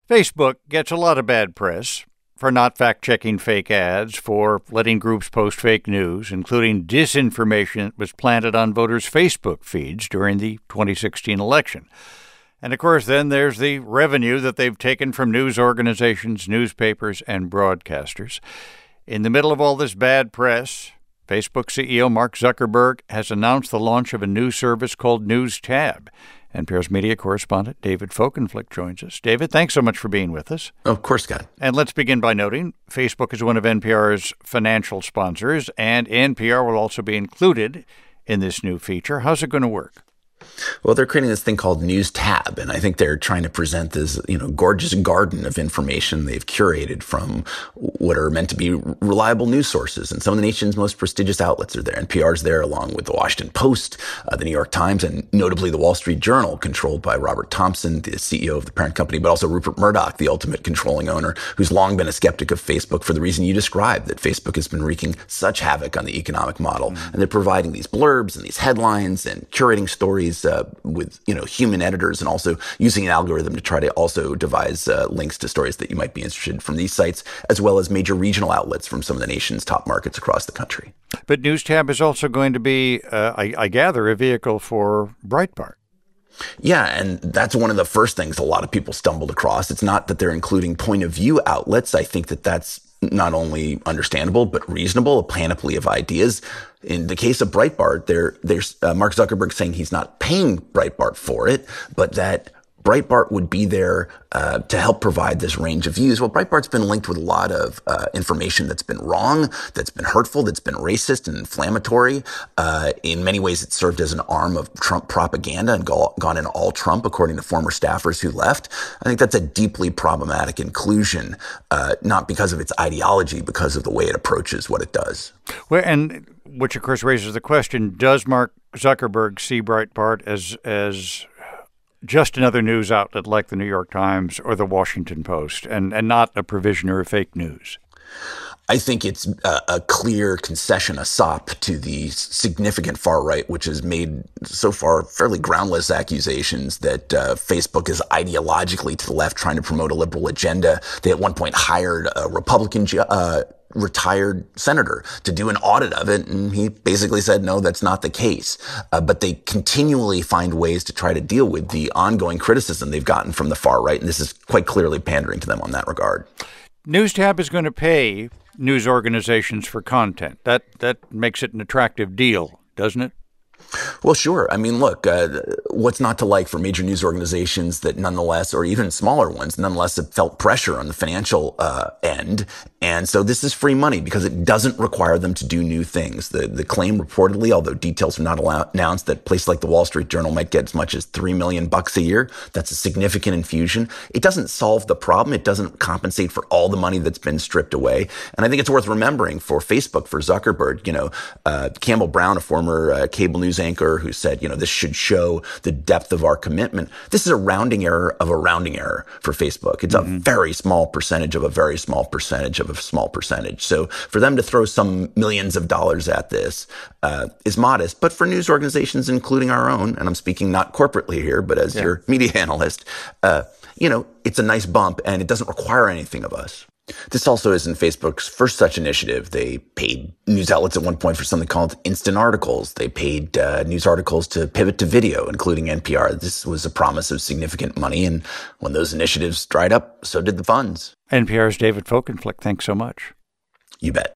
Facebook gets a lot of bad press for not fact-checking fake ads, for letting groups post fake news, including disinformation that was planted on voters' Facebook feeds during the 2016 election. And, of course, then there's the revenue that they've taken from news organizations, newspapers, and broadcasters. In the middle of all this bad press, Facebook CEO Mark Zuckerberg has announced the launch of a new service called NewsTab. NPR's media correspondent David Folkenflik joins us. David, thanks so much for being with us. Of course, Scott. And let's begin by noting Facebook is one of NPR's financial sponsors, and NPR will also be included in this new feature. How's it going to work? Well, they're creating this thing called NewsTab, and I think they're trying to present this, gorgeous garden of information they've curated from what are meant to be reliable news sources. And some of the nation's most prestigious outlets are there. NPR's there, along with the Washington Post, the New York Times, and notably the Wall Street Journal, controlled by Robert Thompson, the CEO of the parent company, but also Rupert Murdoch, the ultimate controlling owner, who's long been a skeptic of Facebook for the reason you described, that Facebook has been wreaking such havoc on the economic model. And they're providing these blurbs and these headlines and curating stories with human editors, and also using an algorithm to try to also devise links to stories that you might be interested in from these sites, as well as major regional outlets from some of the nation's top markets across the country. But NewsTab is also going to be, I gather, a vehicle for Breitbart. Yeah, and that's one of the first things a lot of people stumbled across. It's not that they're including point of view outlets. I think that that's not only understandable, but reasonable, a panoply of ideas. In the case of Breitbart, there's Mark Zuckerberg saying he's not paying Breitbart for it, but that Breitbart would be there to help provide this range of views. Well, Breitbart's been linked with a lot of information that's been wrong, that's been hurtful, that's been racist and inflammatory. In many ways, it's served as an arm of Trump propaganda and gone in all Trump, according to former staffers who left. I think that's a deeply problematic inclusion, not because of its ideology, because of the way it approaches what it does. Well, and which, of course, raises the question, does Mark Zuckerberg see Breitbart as just another news outlet like the New York Times or the Washington Post, and not a provisioner of fake news? I think it's a clear concession, a sop to the significant far right, which has made so far fairly groundless accusations that Facebook is ideologically to the left, trying to promote a liberal agenda. They at one point hired a Republican retired senator to do an audit of it, and he basically said, no, that's not the case. But they continually find ways to try to deal with the ongoing criticism they've gotten from the far right, and this is quite clearly pandering to them on that regard. NewsTab is going to pay news organizations for content. That makes it an attractive deal, doesn't it? Well, sure. I mean, look, what's not to like for major news organizations that nonetheless, or even smaller ones, nonetheless have felt pressure on the financial end. And so this is free money because it doesn't require them to do new things. The claim reportedly, although details are not announced, that places like the Wall Street Journal might get as much as $3 million a year. That's a significant infusion. It doesn't solve the problem. It doesn't compensate for all the money that's been stripped away. And I think it's worth remembering for Facebook, for Zuckerberg, Campbell Brown, a former cable news anchor who said, this should show the depth of our commitment. This is a rounding error of a rounding error for Facebook. It's a very small percentage of a very small percentage of a small percentage. So for them to throw some millions of dollars at this is modest. But for news organizations, including our own, and I'm speaking not corporately here, but as your media analyst, it's a nice bump and it doesn't require anything of us. This also isn't Facebook's first such initiative. They paid news outlets at one point for something called instant articles. They paid news articles to pivot to video, including NPR. This was a promise of significant money, and when those initiatives dried up, so did the funds. NPR's David Folkenflik, thanks so much. You bet.